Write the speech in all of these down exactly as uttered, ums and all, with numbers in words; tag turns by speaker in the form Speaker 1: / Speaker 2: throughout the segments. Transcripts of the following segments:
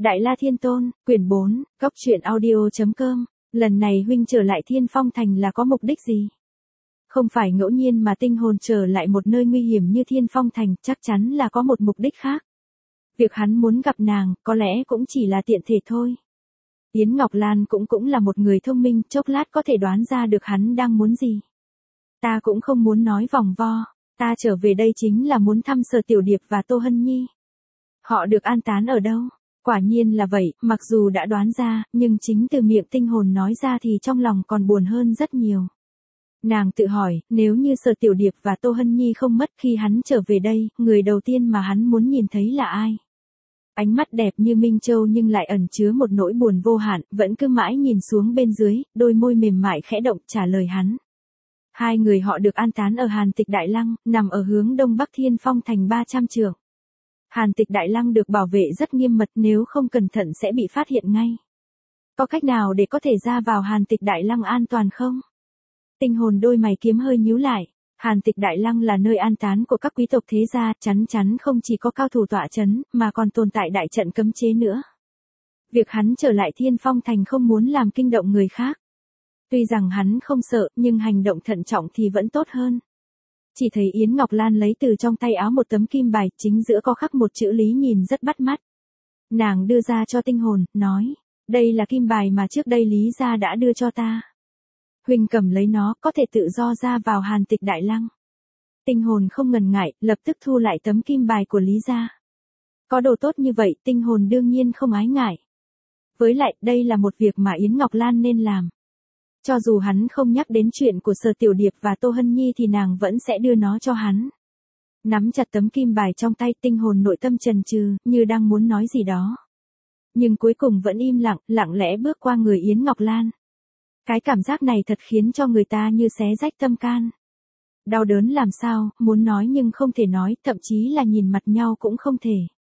Speaker 1: Đại La Thiên Tôn, quyển bốn, Cốc truyện audio chấm com. Lần này huynh trở lại Thiên Phong Thành là có mục đích gì? Không phải ngẫu nhiên mà tinh hồn trở lại một nơi nguy hiểm như Thiên Phong Thành, chắc chắn là có một mục đích khác. Việc hắn muốn gặp nàng, có lẽ cũng chỉ là tiện thể thôi. Yến Ngọc Lan cũng cũng là một người thông minh, chốc lát có thể đoán ra được hắn đang muốn gì. Ta cũng không muốn nói vòng vo, ta trở về đây chính là muốn thăm Sở Tiểu Điệp và Tô Hân Nhi. Họ được an táng ở đâu? Quả nhiên là vậy, mặc dù đã đoán ra, nhưng chính từ miệng tinh hồn nói ra thì trong lòng còn buồn hơn rất nhiều. Nàng tự hỏi, nếu như Sở Tiểu Điệp và Tô Hân Nhi không mất khi hắn trở về đây, người đầu tiên mà hắn muốn nhìn thấy là ai? Ánh mắt đẹp như Minh Châu nhưng lại ẩn chứa một nỗi buồn vô hạn, vẫn cứ mãi nhìn xuống bên dưới, đôi môi mềm mại khẽ động trả lời hắn. Hai người họ được an táng ở Hàn Tịch Đại Lăng, nằm ở hướng đông bắc Thiên Phong Thành ba trăm trượng. Hàn Tịch Đại Lăng được bảo vệ rất nghiêm mật, nếu không cẩn thận sẽ bị phát hiện ngay. Có cách nào để có thể ra vào Hàn Tịch Đại Lăng an toàn không? Tinh hồn đôi mày kiếm hơi nhíu lại. Hàn Tịch Đại Lăng là nơi an táng của các quý tộc thế gia, chắn chắn không chỉ có cao thủ tọa chấn, mà còn tồn tại đại trận cấm chế nữa. Việc hắn trở lại Thiên Phong Thành không muốn làm kinh động người khác. Tuy rằng hắn không sợ, nhưng hành động thận trọng thì vẫn tốt hơn. Chỉ thấy Yến Ngọc Lan lấy từ trong tay áo một tấm kim bài, chính giữa có khắc một chữ Lý nhìn rất bắt mắt. Nàng đưa ra cho tinh hồn, nói, đây là kim bài mà trước đây Lý gia đã đưa cho ta. Huynh cầm lấy nó, có thể tự do ra vào Hàn Tịch Đại Lăng. Tinh hồn không ngần ngại, lập tức thu lại tấm kim bài của Lý gia. Có đồ tốt như vậy, tinh hồn đương nhiên không ái ngại. Với lại, đây là một việc mà Yến Ngọc Lan nên làm. Cho dù hắn không nhắc đến chuyện của Sở Tiểu Điệp và Tô Hân Nhi thì nàng vẫn sẽ đưa nó cho hắn. Nắm chặt tấm kim bài trong tay, tinh hồn nội tâm chần chừ, như đang muốn nói gì đó. Nhưng cuối cùng vẫn im lặng, lặng lẽ bước qua người Yến Ngọc Lan. Cái cảm giác này thật khiến cho người ta như xé rách tâm can. Đau đớn làm sao, muốn nói nhưng không thể nói, thậm chí là nhìn mặt nhau cũng không thể.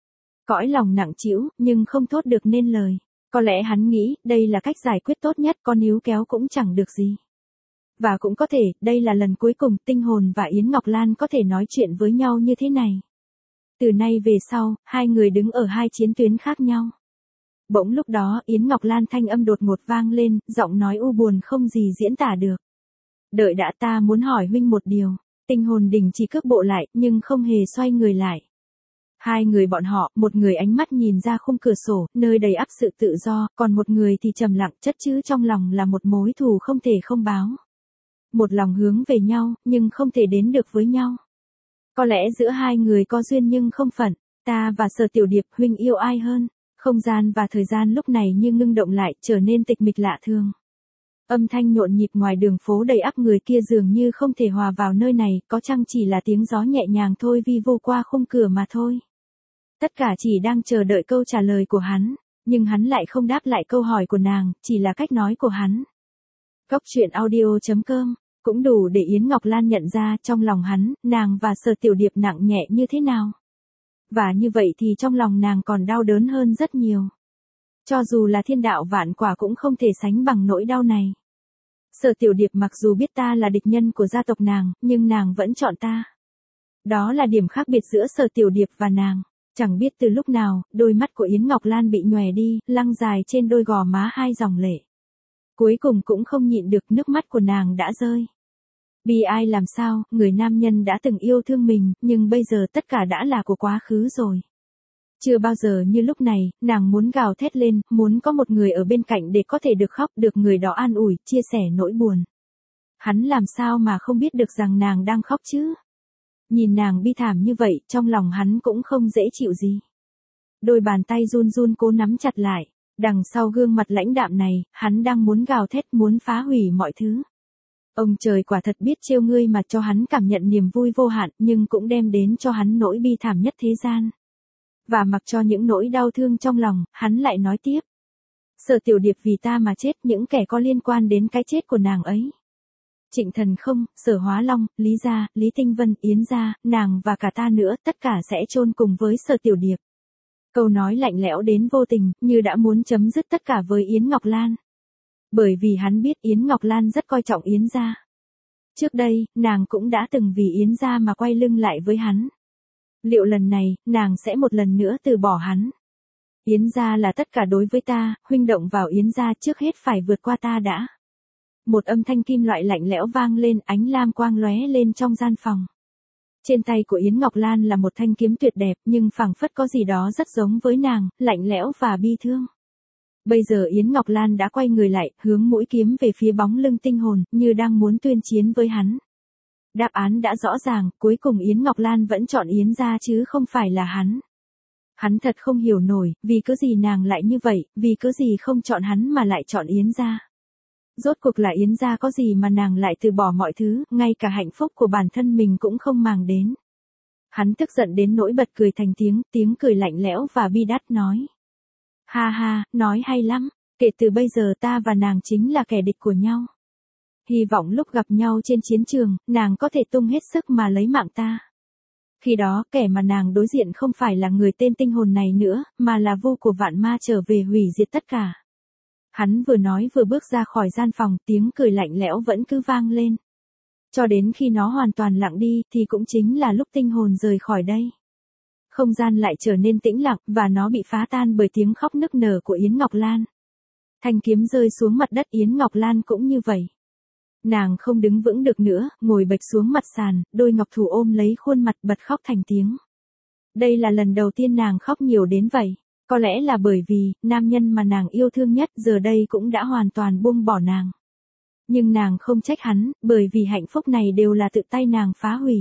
Speaker 1: Cõi lòng nặng trĩu, nhưng không thốt được nên lời. Có lẽ hắn nghĩ, đây là cách giải quyết tốt nhất, con níu kéo cũng chẳng được gì. Và cũng có thể, đây là lần cuối cùng tinh hồn và Yến Ngọc Lan có thể nói chuyện với nhau như thế này. Từ nay về sau, hai người đứng ở hai chiến tuyến khác nhau. Bỗng lúc đó, Yến Ngọc Lan thanh âm đột ngột vang lên, giọng nói u buồn không gì diễn tả được. Đợi đã, ta muốn hỏi huynh một điều. Tinh hồn đình chỉ cước bộ lại, nhưng không hề xoay người lại. Hai người bọn họ, một người ánh mắt nhìn ra khung cửa sổ, nơi đầy ắp sự tự do, còn một người thì trầm lặng, chất chứa trong lòng là một mối thù không thể không báo. Một lòng hướng về nhau, nhưng không thể đến được với nhau. Có lẽ giữa hai người có duyên nhưng không phận. Ta và Sở Tiểu Điệp, huynh yêu ai hơn? Không gian và thời gian lúc này như ngưng động lại, trở nên tịch mịch lạ thường. Âm thanh nhộn nhịp ngoài đường phố đầy ắp người kia dường như không thể hòa vào nơi này, có chăng chỉ là tiếng gió nhẹ nhàng thôi vi vô qua khung cửa mà thôi. Tất cả chỉ đang chờ đợi câu trả lời của hắn, nhưng hắn lại không đáp lại câu hỏi của nàng, chỉ là cách nói của hắn. Cốc truyện audio chấm com, cũng đủ để Yến Ngọc Lan nhận ra trong lòng hắn, nàng và Sở Tiểu Điệp nặng nhẹ như thế nào. Và như vậy thì trong lòng nàng còn đau đớn hơn rất nhiều. Cho dù là thiên đạo vạn quả cũng không thể sánh bằng nỗi đau này. Sở Tiểu Điệp mặc dù biết ta là địch nhân của gia tộc nàng, nhưng nàng vẫn chọn ta. Đó là điểm khác biệt giữa Sở Tiểu Điệp và nàng. Chẳng biết từ lúc nào, đôi mắt của Yến Ngọc Lan bị nhòe đi, lăn dài trên đôi gò má hai dòng lệ. Cuối cùng cũng không nhịn được, nước mắt của nàng đã rơi. Bi ai làm sao, người nam nhân đã từng yêu thương mình, nhưng bây giờ tất cả đã là của quá khứ rồi. Chưa bao giờ như lúc này, nàng muốn gào thét lên, muốn có một người ở bên cạnh để có thể được khóc, được người đó an ủi, chia sẻ nỗi buồn. Hắn làm sao mà không biết được rằng nàng đang khóc chứ? Nhìn nàng bi thảm như vậy, trong lòng hắn cũng không dễ chịu gì. Đôi bàn tay run run cố nắm chặt lại, đằng sau gương mặt lãnh đạm này, hắn đang muốn gào thét, muốn phá hủy mọi thứ. Ông trời quả thật biết trêu ngươi mà cho hắn cảm nhận niềm vui vô hạn, nhưng cũng đem đến cho hắn nỗi bi thảm nhất thế gian. Và mặc cho những nỗi đau thương trong lòng, hắn lại nói tiếp. Sở Tiểu Điệp vì ta mà chết, những kẻ có liên quan đến cái chết của nàng ấy. Trịnh Thần Không, Sở Hóa Long, Lý Gia, Lý Tinh Vân, Yến Gia, nàng và cả ta nữa, tất cả sẽ chôn cùng với Sở Tiểu Điệp. Câu nói lạnh lẽo đến vô tình, như đã muốn chấm dứt tất cả với Yến Ngọc Lan. Bởi vì hắn biết Yến Ngọc Lan rất coi trọng Yến Gia. Trước đây, nàng cũng đã từng vì Yến Gia mà quay lưng lại với hắn. Liệu lần này, nàng sẽ một lần nữa từ bỏ hắn? Yến gia là tất cả đối với ta, huynh động vào Yến gia trước hết phải vượt qua ta đã. Một âm thanh kim loại lạnh lẽo vang lên, ánh lam quang lóe lên trong gian phòng. Trên tay của Yến Ngọc Lan là một thanh kiếm tuyệt đẹp, nhưng phảng phất có gì đó rất giống với nàng, lạnh lẽo và bi thương. Bây giờ Yến Ngọc Lan đã quay người lại, hướng mũi kiếm về phía bóng lưng tinh hồn, như đang muốn tuyên chiến với hắn. Đáp án đã rõ ràng, cuối cùng Yến Ngọc Lan vẫn chọn Yến gia chứ không phải là hắn. Hắn thật không hiểu nổi, vì cớ gì nàng lại như vậy, vì cớ gì không chọn hắn mà lại chọn Yến gia. Rốt cuộc là Yến gia có gì mà nàng lại từ bỏ mọi thứ, ngay cả hạnh phúc của bản thân mình cũng không màng đến. Hắn tức giận đến nỗi bật cười thành tiếng, tiếng cười lạnh lẽo và bi đát nói. Ha ha, nói hay lắm, kể từ bây giờ ta và nàng chính là kẻ địch của nhau. Hy vọng lúc gặp nhau trên chiến trường, nàng có thể tung hết sức mà lấy mạng ta. Khi đó, kẻ mà nàng đối diện không phải là người tên tinh hồn này nữa, mà là vô của vạn ma trở về hủy diệt tất cả. Hắn vừa nói vừa bước ra khỏi gian phòng, tiếng cười lạnh lẽo vẫn cứ vang lên. Cho đến khi nó hoàn toàn lặng đi, thì cũng chính là lúc tinh hồn rời khỏi đây. Không gian lại trở nên tĩnh lặng, và nó bị phá tan bởi tiếng khóc nức nở của Yến Ngọc Lan. Thanh kiếm rơi xuống mặt đất, Yến Ngọc Lan cũng như vậy. Nàng không đứng vững được nữa, ngồi bệt xuống mặt sàn, đôi ngọc thủ ôm lấy khuôn mặt bật khóc thành tiếng. Đây là lần đầu tiên nàng khóc nhiều đến vậy. Có lẽ là bởi vì, nam nhân mà nàng yêu thương nhất giờ đây cũng đã hoàn toàn buông bỏ nàng. Nhưng nàng không trách hắn, bởi vì hạnh phúc này đều là tự tay nàng phá hủy.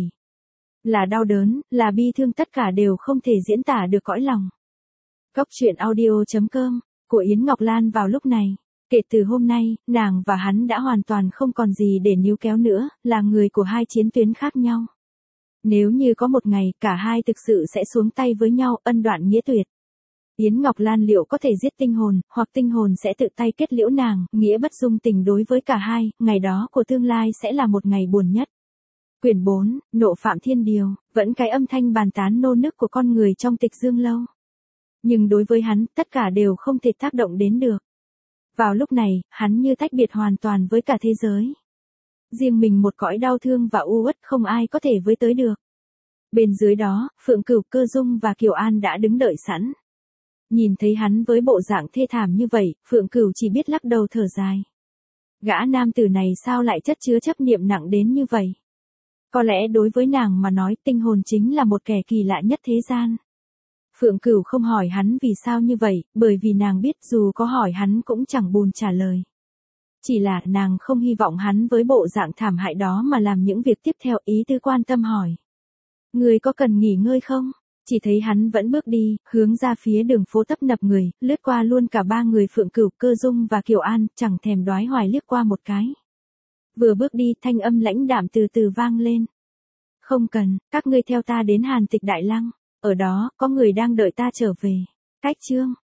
Speaker 1: Là đau đớn, là bi thương, tất cả đều không thể diễn tả được cõi lòng. Góc truyện audio chấm com của Yến Ngọc Lan vào lúc này. Kể từ hôm nay, nàng và hắn đã hoàn toàn không còn gì để níu kéo nữa, là người của hai chiến tuyến khác nhau. Nếu như có một ngày, cả hai thực sự sẽ xuống tay với nhau, ân đoạn nghĩa tuyệt. Yến Ngọc Lan liệu có thể giết tinh hồn, hoặc tinh hồn sẽ tự tay kết liễu nàng, nghĩa bất dung tình đối với cả hai, ngày đó của tương lai sẽ là một ngày buồn nhất. Quyển bốn, Nộ Phạm Thiên Điều, vẫn cái âm thanh bàn tán nô nức của con người trong Tịch Dương Lâu. Nhưng đối với hắn, tất cả đều không thể tác động đến được. Vào lúc này, hắn như tách biệt hoàn toàn với cả thế giới. Riêng mình một cõi đau thương và u uất không ai có thể với tới được. Bên dưới đó, Phượng Cửu, Cơ Dung và Kiều An đã đứng đợi sẵn. Nhìn thấy hắn với bộ dạng thê thảm như vậy, Phượng Cửu chỉ biết lắc đầu thở dài. Gã nam tử này sao lại chất chứa chấp niệm nặng đến như vậy? Có lẽ đối với nàng mà nói, tinh hồn chính là một kẻ kỳ lạ nhất thế gian. Phượng Cửu không hỏi hắn vì sao như vậy, bởi vì nàng biết dù có hỏi hắn cũng chẳng buồn trả lời. Chỉ là nàng không hy vọng hắn với bộ dạng thảm hại đó mà làm những việc tiếp theo, ý tư quan tâm hỏi. Người có cần nghỉ ngơi không? Chỉ thấy hắn vẫn bước đi, hướng ra phía đường phố tấp nập người, lướt qua luôn cả ba người Phượng Cửu, Cơ Dung và Kiều An, chẳng thèm đoái hoài liếc qua một cái. Vừa bước đi, thanh âm lãnh đạm từ từ vang lên. Không cần, các ngươi theo ta đến Hàn Tịch Đại Lăng, ở đó, có người đang đợi ta trở về. Cách chương.